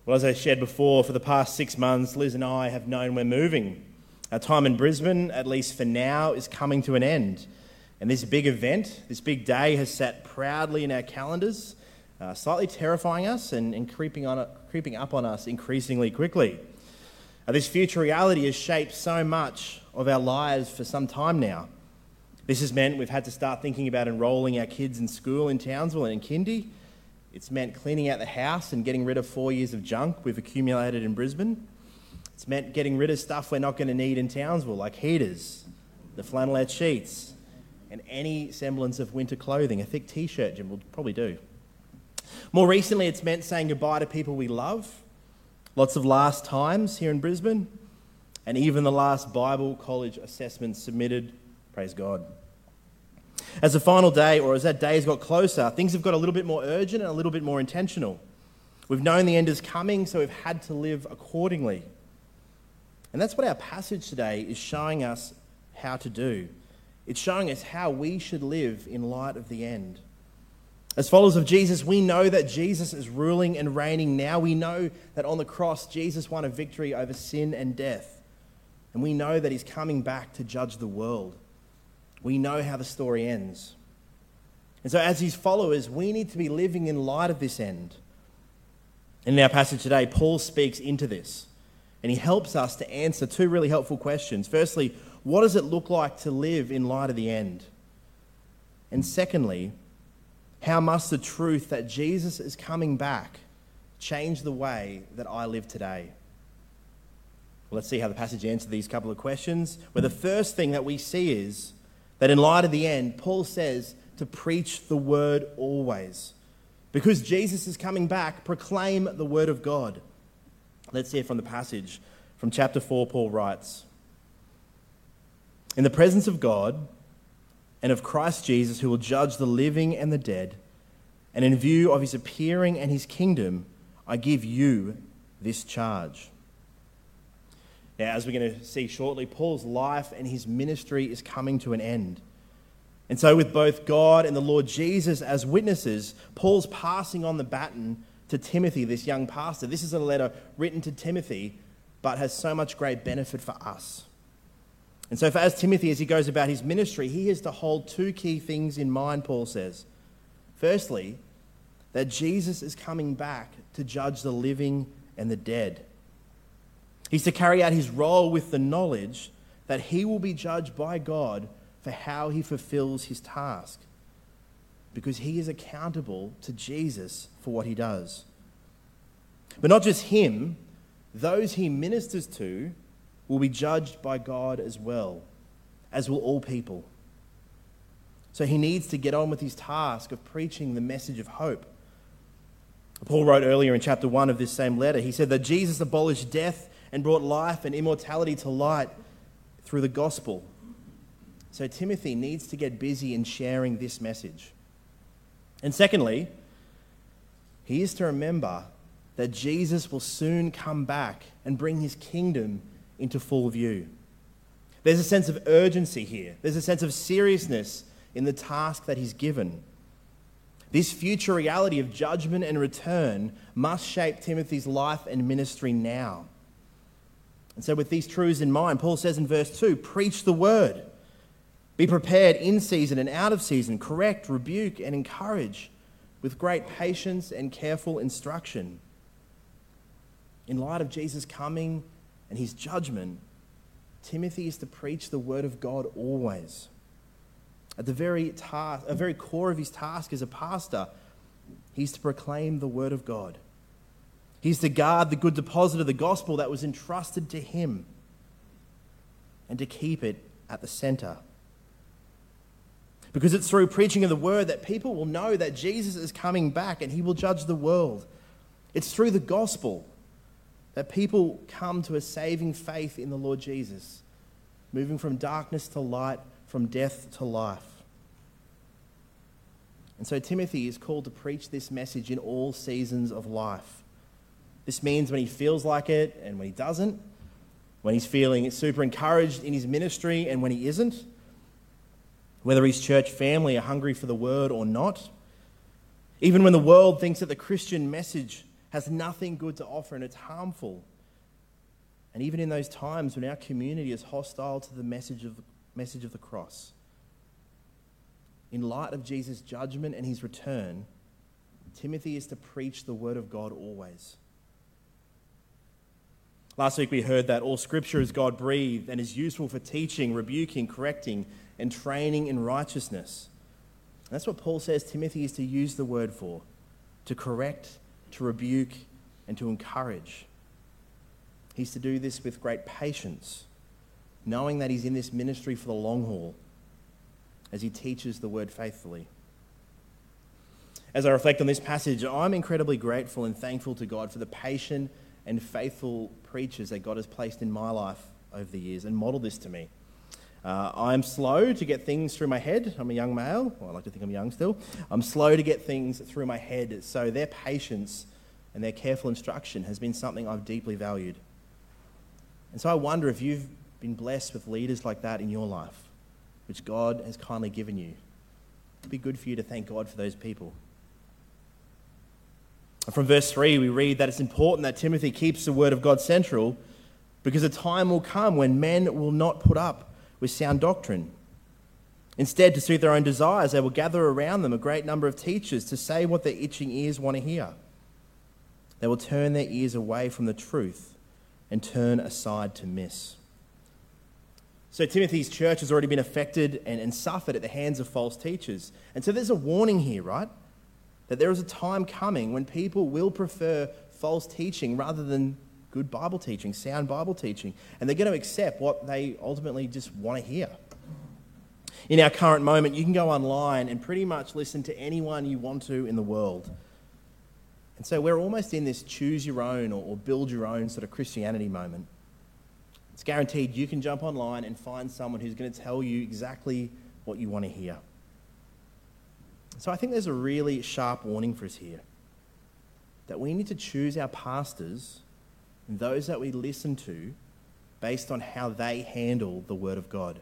Well, as I shared before, for the past 6 months, Liz and I have known we're moving. Our time in Brisbane, at least for now, is coming to an end. And this big event, this big day, has sat proudly in our calendars, slightly terrifying us and creeping up on us increasingly quickly. This future reality has shaped so much of our lives for some time now. This has meant we've had to start thinking about enrolling our kids in school in Townsville and in kindy. It's meant cleaning out the house and getting rid of 4 years of junk we've accumulated in Brisbane. It's meant getting rid of stuff we're not going to need in Townsville, like heaters, the flannelette sheets, and any semblance of winter clothing. A thick t-shirt, Jim, will probably do. More recently, it's meant saying goodbye to people we love, lots of last times here in Brisbane, and even the last Bible college assessment submitted. Praise God. As the final day, or as that day has got closer, things have got a little bit more urgent and a little bit more intentional. We've known the end is coming, so we've had to live accordingly. And that's what our passage today is showing us how to do. It's showing us how we should live in light of the end. As followers of Jesus, we know that Jesus is ruling and reigning now. We know that on the cross, Jesus won a victory over sin and death. And we know that he's coming back to judge the world. We know how the story ends. And so as his followers, we need to be living in light of this end. And in our passage today, Paul speaks into this. And he helps us to answer two really helpful questions. Firstly, what does it look like to live in light of the end? And secondly, how must the truth that Jesus is coming back change the way that I live today? Well, let's see how the passage answers these couple of questions, where the first thing that we see is that in light of the end, Paul says to preach the word always. Because Jesus is coming back, proclaim the word of God. Let's hear from the passage. From chapter 4, Paul writes, "In the presence of God and of Christ Jesus, who will judge the living and the dead, and in view of his appearing and his kingdom, I give you this charge." Now, as we're going to see shortly, Paul's life and his ministry is coming to an end. And so with both God and the Lord Jesus as witnesses, Paul's passing on the baton to Timothy, this young pastor. This is a letter written to Timothy, but has so much great benefit for us. And so as Timothy, as he goes about his ministry, he has to hold two key things in mind, Paul says. Firstly, that Jesus is coming back to judge the living and the dead. He's to carry out his role with the knowledge that he will be judged by God for how he fulfills his task, because he is accountable to Jesus for what he does. But not just him, those he ministers to will be judged by God as well, as will all people. So he needs to get on with his task of preaching the message of hope. Paul wrote earlier in chapter 1 of this same letter, he said that Jesus abolished death and brought life and immortality to light through the gospel. So Timothy needs to get busy in sharing this message. And secondly, he is to remember that Jesus will soon come back and bring his kingdom into full view. There's a sense of urgency here. There's a sense of seriousness in the task that he's given. This future reality of judgment and return must shape Timothy's life and ministry now. And so with these truths in mind, Paul says in verse 2, preach the word. Be prepared in season and out of season, correct, rebuke, and encourage with great patience and careful instruction. In light of Jesus' coming and his judgment, Timothy is to preach the word of God always. At the very core of his task as a pastor, he's to proclaim the word of God. He's to guard the good deposit of the gospel that was entrusted to him and to keep it at the center. Because it's through preaching of the word that people will know that Jesus is coming back and he will judge the world. It's through the gospel that people come to a saving faith in the Lord Jesus, moving from darkness to light, from death to life. And so Timothy is called to preach this message in all seasons of life. This means when he feels like it and when he doesn't, when he's feeling super encouraged in his ministry and when he isn't, whether his church family are hungry for the word or not, even when the world thinks that the Christian message has nothing good to offer, and it's harmful. And even in those times when our community is hostile to the message of the cross, in light of Jesus' judgment and his return, Timothy is to preach the word of God always. Last week we heard that all scripture is God-breathed and is useful for teaching, rebuking, correcting, and training in righteousness. And that's what Paul says Timothy is to use the word for, to correct, to rebuke, and to encourage. He's to do this with great patience, knowing that he's in this ministry for the long haul as he teaches the word faithfully. As I reflect on this passage, I'm incredibly grateful and thankful to God for the patient and faithful preachers that God has placed in my life over the years and modeled this to me. I'm slow to get things through my head. I'm a young male. Well, I like to think I'm young still. I'm slow to get things through my head. So their patience and their careful instruction has been something I've deeply valued. And so I wonder if you've been blessed with leaders like that in your life, which God has kindly given you. It'd be good for you to thank God for those people. From verse 3, we read that it's important that Timothy keeps the word of God central because a time will come when men will not put up with sound doctrine. Instead, to suit their own desires, they will gather around them a great number of teachers to say what their itching ears want to hear. They will turn their ears away from the truth and turn aside to miss. So Timothy's church has already been affected and suffered at the hands of false teachers. And so there's a warning here, right? That there is a time coming when people will prefer false teaching rather than good Bible teaching, sound Bible teaching. And they're going to accept what they ultimately just want to hear. In our current moment, you can go online and pretty much listen to anyone you want to in the world. And so we're almost in this choose your own or build your own sort of Christianity moment. It's guaranteed you can jump online and find someone who's going to tell you exactly what you want to hear. So I think there's a really sharp warning for us here, that we need to choose our pastors and those that we listen to based on how they handle the Word of God.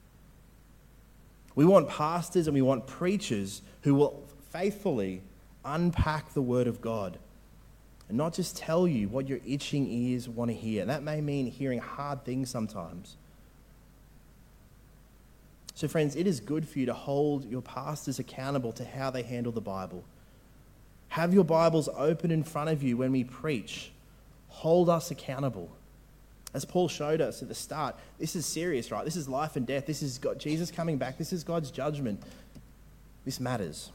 We want pastors and we want preachers who will faithfully unpack the Word of God and not just tell you what your itching ears want to hear. That may mean hearing hard things sometimes. So friends, it is good for you to hold your pastors accountable to how they handle the Bible. Have your Bibles open in front of you when we preach. Hold us accountable. As Paul showed us at the start, this is serious, right? This is life and death. This is God, Jesus coming back. This is God's judgment. This matters.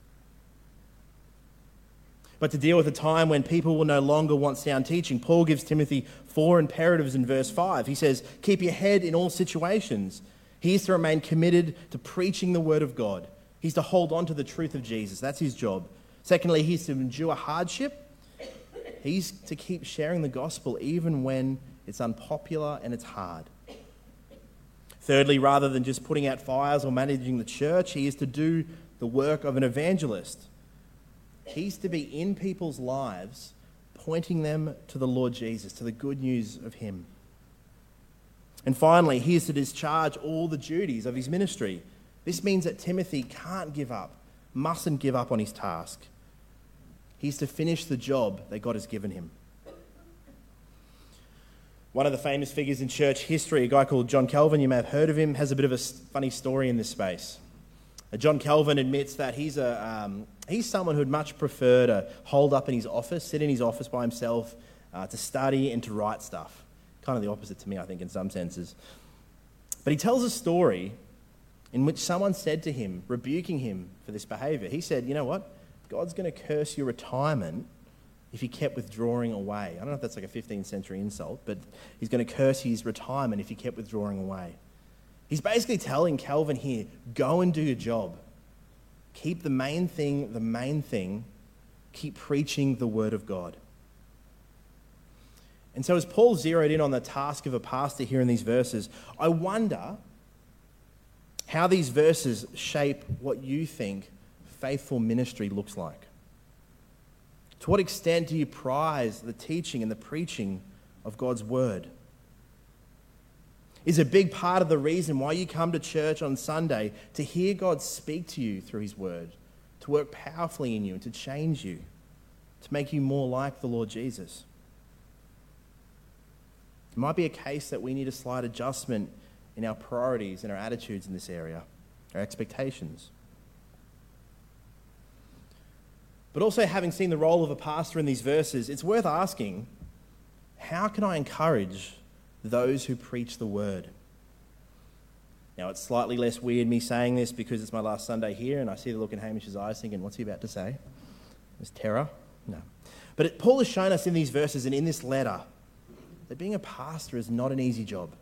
But to deal with a time when people will no longer want sound teaching, Paul gives Timothy 4 imperatives in verse 5. He says, keep your head in all situations. He is to remain committed to preaching the word of God. He's to hold on to the truth of Jesus. That's his job. Secondly, he's to endure hardship. He's to keep sharing the gospel even when it's unpopular and it's hard. Thirdly, rather than just putting out fires or managing the church, he is to do the work of an evangelist. He's to be in people's lives, pointing them to the Lord Jesus, to the good news of him. And finally, he is to discharge all the duties of his ministry. This means that Timothy can't give up, mustn't give up on his task. He's to finish the job that God has given him. One of the famous figures in church history, a guy called John Calvin, you may have heard of him, has a bit of a funny story in this space. John Calvin admits that he's someone who'd much prefer to hold up in his office, sit in his office by himself, to study and to write stuff. Kind of the opposite to me, I think, in some senses. But he tells a story in which someone said to him, rebuking him for this behaviour, he said, you know what? God's going to curse your retirement if he kept withdrawing away. I don't know if that's like a 15th century insult, but he's going to curse his retirement if he kept withdrawing away. He's basically telling Calvin here, go and do your job. Keep the main thing. Keep preaching the word of God. And so as Paul zeroed in on the task of a pastor here in these verses, I wonder how these verses shape what you think faithful ministry looks like. To what extent do you prize the teaching and the preaching of God's word? Is a big part of the reason why you come to church on Sunday to hear God speak to you through his word, to work powerfully in you and to change you? to make you more like the Lord Jesus. It might be a case that we need a slight adjustment in our priorities and our attitudes in this area, our expectations. But also, having seen the role of a pastor in these verses, it's worth asking, how can I encourage those who preach the word? Now, it's slightly less weird me saying this because it's my last Sunday here and I see the look in Hamish's eyes thinking, what's he about to say? There's terror? No. But Paul has shown us in these verses and in this letter that being a pastor is not an easy job.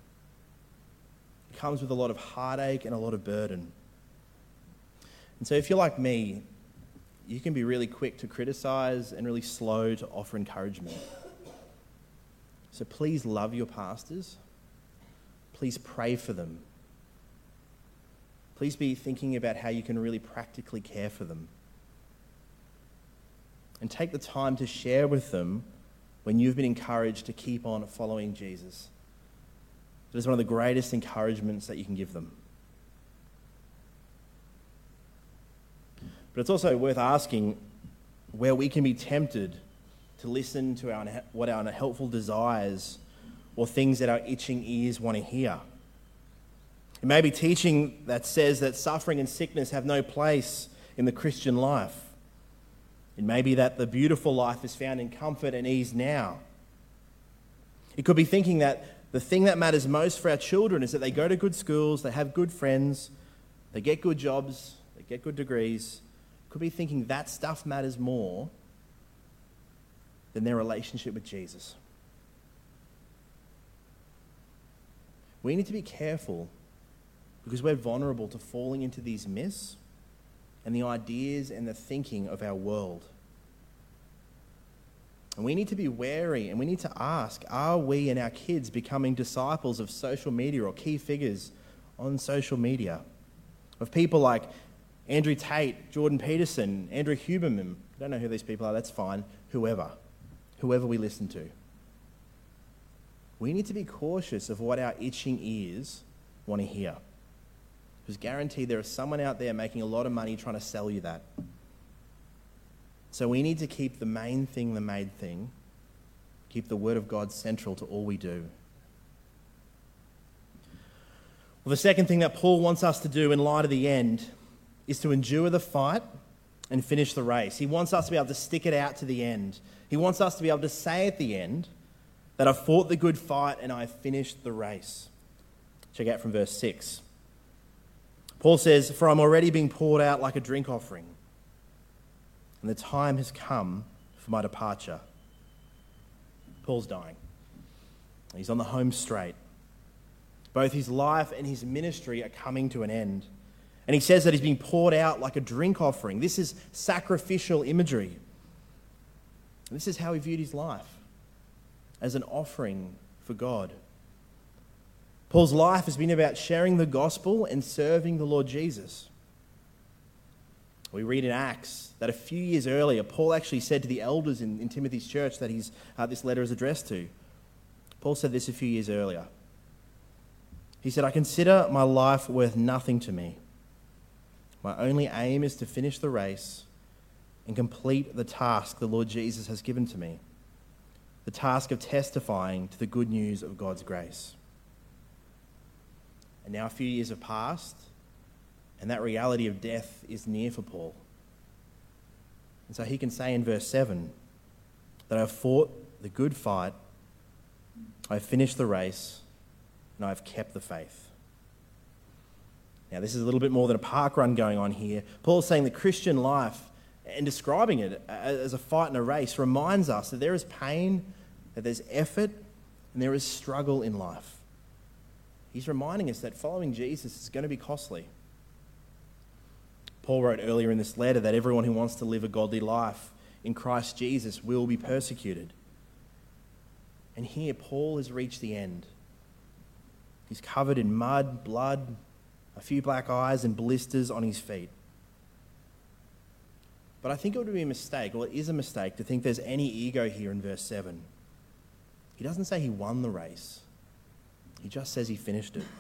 It comes with a lot of heartache and a lot of burden. And so if you're like me, you can be really quick to criticize and really slow to offer encouragement. So please love your pastors. Please pray for them. Please be thinking about how you can really practically care for them. And take the time to share with them when you've been encouraged to keep on following Jesus. It is one of the greatest encouragements that you can give them. But it's also worth asking where we can be tempted to listen to what our unhelpful desires or things that our itching ears want to hear. It may be teaching that says that suffering and sickness have no place in the Christian life. It may be that the beautiful life is found in comfort and ease now. It could be thinking that the thing that matters most for our children is that they go to good schools, they have good friends, they get good jobs, they get good degrees. It could be thinking that stuff matters more than their relationship with Jesus. We need to be careful because we're vulnerable to falling into these myths and the ideas and the thinking of our world. And we need to be wary and we need to ask, are we and our kids becoming disciples of social media or key figures on social media? Of people like Andrew Tate, Jordan Peterson, Andrew Huberman. I don't know who these people are, that's fine. Whoever we listen to. We need to be cautious of what our itching ears want to hear. Because guaranteed there is someone out there making a lot of money trying to sell you that. So we need to keep the main thing the main thing. Keep the Word of God central to all we do. Well, the second thing that Paul wants us to do in light of the end is to endure the fight and finish the race. He wants us to be able to stick it out to the end. He wants us to be able to say at the end that I've fought the good fight and I've finished the race. Check out from verse 6. Paul says, "For I'm already being poured out like a drink offering, and the time has come for my departure." Paul's dying. He's on the home straight. Both his life and his ministry are coming to an end. And he says that he's being poured out like a drink offering. This is sacrificial imagery. And this is how he viewed his life, as an offering for God. Paul's life has been about sharing the gospel and serving the Lord Jesus. We read in Acts that a few years earlier, Paul actually said to the elders in Timothy's church that this letter is addressed to. Paul said this a few years earlier. He said, "I consider my life worth nothing to me. My only aim is to finish the race and complete the task the Lord Jesus has given to me, the task of testifying to the good news of God's grace." And now a few years have passed, and that reality of death is near for Paul. And so he can say in verse 7 that I've fought the good fight, I've finished the race, and I've kept the faith. Now this is a little bit more than a park run going on here. Paul's saying the Christian life, and describing it as a fight and a race, reminds us that there is pain, that there's effort, and there is struggle in life. He's reminding us that following Jesus is going to be costly. Paul wrote earlier in this letter that everyone who wants to live a godly life in Christ Jesus will be persecuted. And here Paul has reached the end. He's covered in mud, blood, a few black eyes and blisters on his feet. But I think it would be a mistake, well, it is a mistake, to think there's any ego here in verse 7. He doesn't say he won the race. He just says he finished it.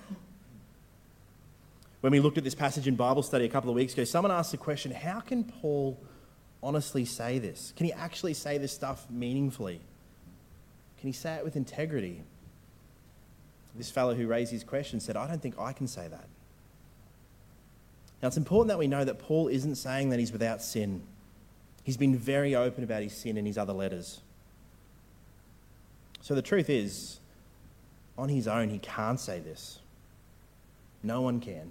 When we looked at this passage in Bible study a couple of weeks ago, someone asked the question, how can Paul honestly say this? Can he actually say this stuff meaningfully? Can he say it with integrity? This fellow who raised his question said, I don't think I can say that. Now, it's important that we know that Paul isn't saying that he's without sin. He's been very open about his sin in his other letters. So the truth is, on his own, he can't say this. No one can.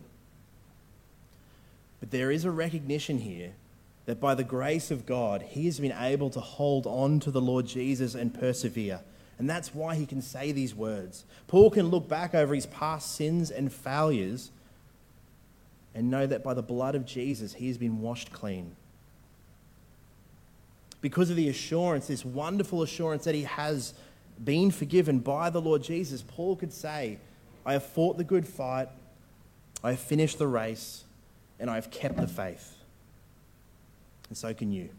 But there is a recognition here that by the grace of God, he has been able to hold on to the Lord Jesus and persevere. And that's why he can say these words. Paul can look back over his past sins and failures and know that by the blood of Jesus, he has been washed clean. Because of the assurance, this wonderful assurance that he has been forgiven by the Lord Jesus, Paul could say, I have fought the good fight, I have finished the race, and I have kept the faith. And so can you.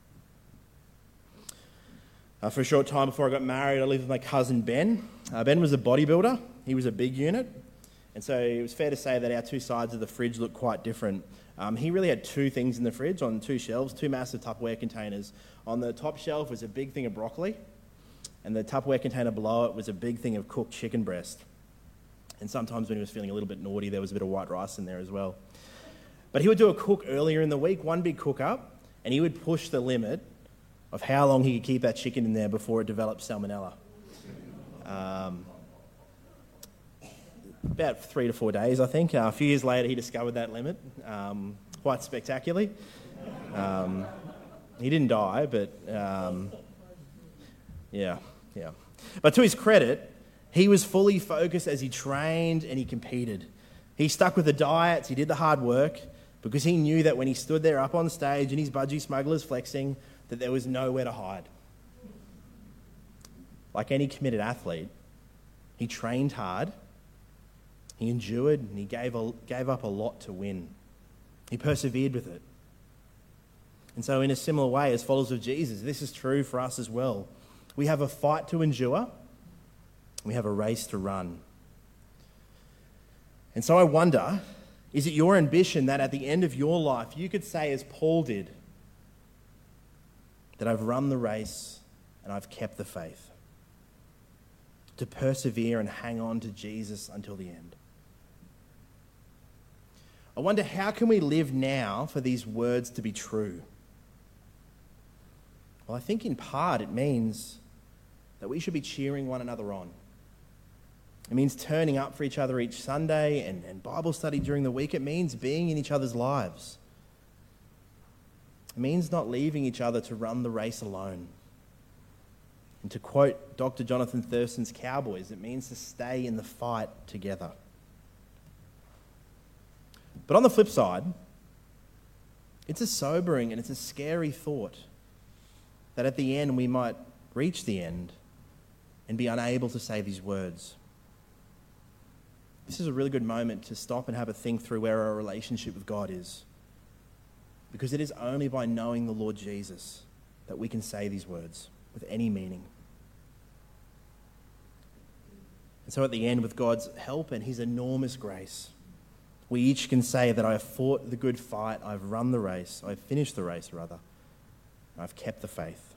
For a short time before I got married, I lived with my cousin Ben. Ben was a bodybuilder. He was a big unit. And so it was fair to say that our two sides of the fridge looked quite different. He really had two things in the fridge on two shelves, two massive Tupperware containers. On the top shelf was a big thing of broccoli, and the Tupperware container below it was a big thing of cooked chicken breast. And sometimes when he was feeling a little bit naughty, there was a bit of white rice in there as well. But he would do a cook earlier in the week, one big cook up, and he would push the limit of how long he could keep that chicken in there before it developed salmonella. About 3 to 4 days, I think. A few years later, he discovered that limit, quite spectacularly. He didn't die, but yeah. But to his credit, he was fully focused as he trained and he competed. He stuck with the diets, he did the hard work, because he knew that when he stood there up on stage and his budgie smugglers flexing, that there was nowhere to hide. Like any committed athlete, he trained hard, he endured, and he gave up a lot to win. He persevered with it. And so in a similar way, as followers of Jesus, this is true for us as well. We have a fight to endure, we have a race to run. And so I wonder, is it your ambition that at the end of your life you could say as Paul did, that I've run the race and I've kept the faith? To persevere and hang on to Jesus until the end. I wonder, how can we live now for these words to be true? Well, I think in part it means that we should be cheering one another on. It means turning up for each other each Sunday and Bible study during the week. It means being in each other's lives. It means not leaving each other to run the race alone. And to quote Dr. Jonathan Thurston's Cowboys, it means to stay in the fight together. But on the flip side, it's a sobering and it's a scary thought that at the end we might reach the end and be unable to say these words. This is a really good moment to stop and have a think through where our relationship with God is. Because it is only by knowing the Lord Jesus that we can say these words with any meaning. And so at the end, with God's help and his enormous grace, we each can say that I have fought the good fight, I've run the race, I've finished the race rather, I've kept the faith.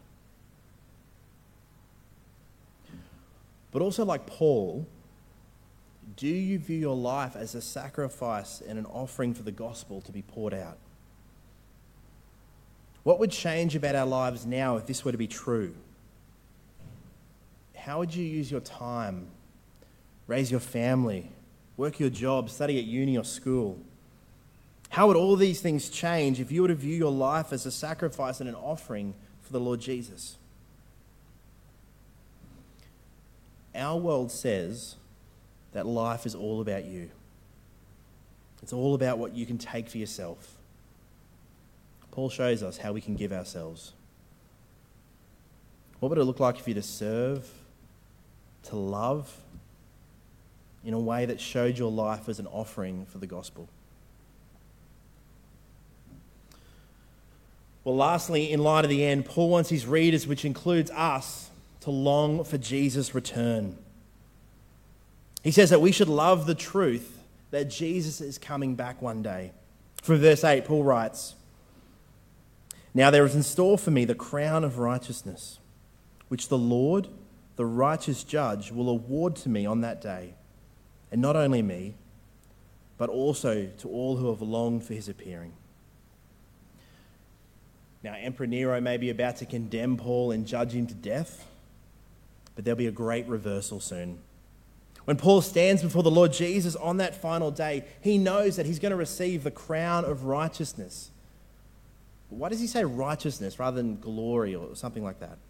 But also like Paul, do you view your life as a sacrifice and an offering for the gospel to be poured out? What would change about our lives now if this were to be true? How would you use your time, raise your family, work your job, study at uni or school? How would all these things change if you were to view your life as a sacrifice and an offering for the Lord Jesus? Our world says that life is all about you. It's all about what you can take for yourself. Paul shows us how we can give ourselves. What would it look like if you to serve, to love, in a way that showed your life as an offering for the gospel? Well, lastly, in light of the end, Paul wants his readers, which includes us, to long for Jesus' return. He says that we should love the truth that Jesus is coming back one day. From verse 8, Paul writes, Now there is in store for me the crown of righteousness, which the Lord, the righteous judge, will award to me on that day, and not only me, but also to all who have longed for his appearing. Now, Emperor Nero may be about to condemn Paul and judge him to death, but there'll be a great reversal soon. When Paul stands before the Lord Jesus on that final day, he knows that he's going to receive the crown of righteousness. But why does he say righteousness rather than glory or something like that?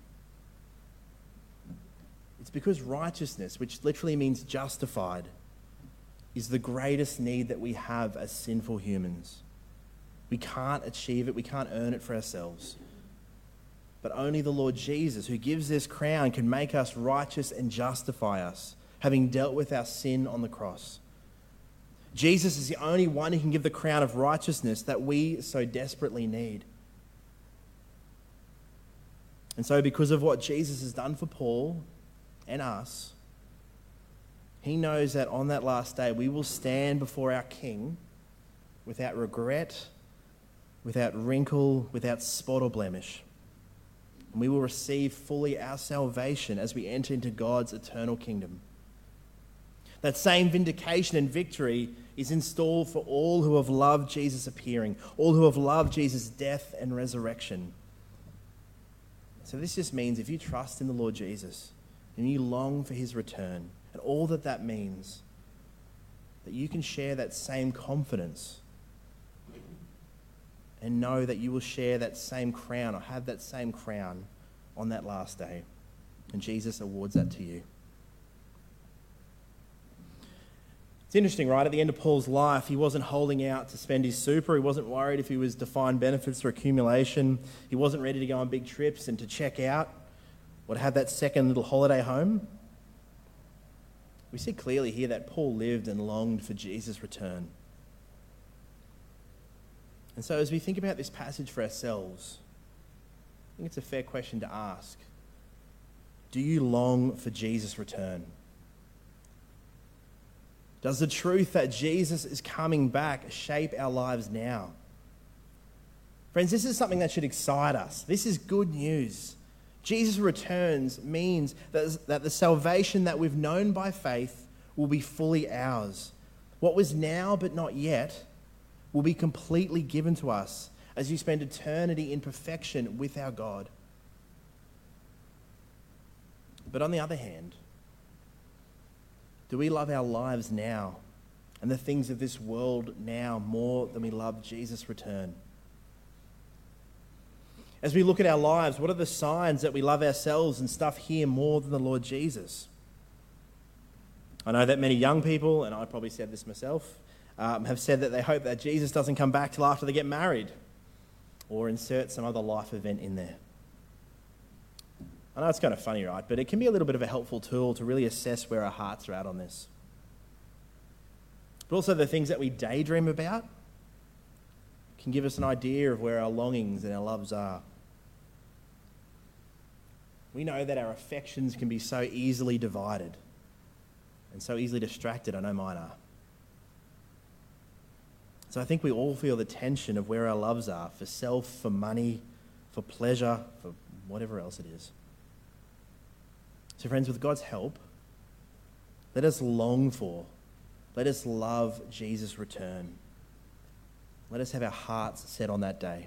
It's because righteousness, which literally means justified, is the greatest need that we have as sinful humans. We can't achieve it, we can't earn it for ourselves. But only the Lord Jesus, who gives this crown, can make us righteous and justify us, having dealt with our sin on the cross. Jesus is the only one who can give the crown of righteousness that we so desperately need. And so because of what Jesus has done for Paul and us, he knows that on that last day we will stand before our King without regret, without wrinkle, without spot or blemish. And we will receive fully our salvation as we enter into God's eternal kingdom. That same vindication and victory is in store for all who have loved Jesus' appearing, all who have loved Jesus' death and resurrection. So this just means if you trust in the Lord Jesus and you long for his return, and all that that means, that you can share that same confidence and know that you will share that same crown or have that same crown on that last day. And Jesus awards that to you. It's interesting, right? At the end of Paul's life, he wasn't holding out to spend his super. He wasn't worried if he was defined benefits or accumulation. He wasn't ready to go on big trips and to check out or to have that second little holiday home. We see clearly here that Paul lived and longed for Jesus' return. And so as we think about this passage for ourselves, I think it's a fair question to ask. Do you long for Jesus' return? Does the truth that Jesus is coming back shape our lives now? Friends, this is something that should excite us. This is good news. Jesus' returns means that the salvation that we've known by faith will be fully ours. What was now but not yet will be completely given to us as you spend eternity in perfection with our God. But on the other hand, do we love our lives now and the things of this world now more than we love Jesus' return? As we look at our lives, what are the signs that we love ourselves and stuff here more than the Lord Jesus? I know that many young people, and I probably said this myself, have said that they hope that Jesus doesn't come back till after they get married or insert some other life event in there. I know it's kind of funny, right? But it can be a little bit of a helpful tool to really assess where our hearts are at on this. But also the things that we daydream about can give us an idea of where our longings and our loves are. We know that our affections can be so easily divided and so easily distracted. I know mine are. So I think we all feel the tension of where our loves are for self, for money, for pleasure, for whatever else it is. So friends, with God's help, let us long for, let us love Jesus' return. Let us have our hearts set on that day.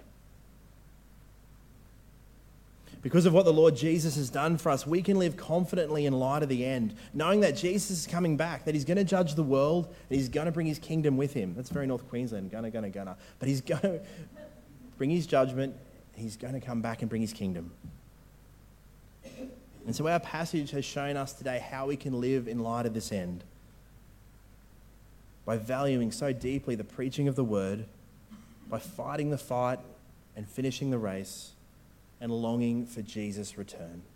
Because of what the Lord Jesus has done for us, we can live confidently in light of the end, knowing that Jesus is coming back, that he's going to judge the world, and he's going to bring his kingdom with him. That's very North Queensland, gonna. But he's going to bring his judgment, he's going to come back and bring his kingdom. And so our passage has shown us today how we can live in light of this end, by valuing so deeply the preaching of the word, by fighting the fight and finishing the race, and longing for Jesus' return.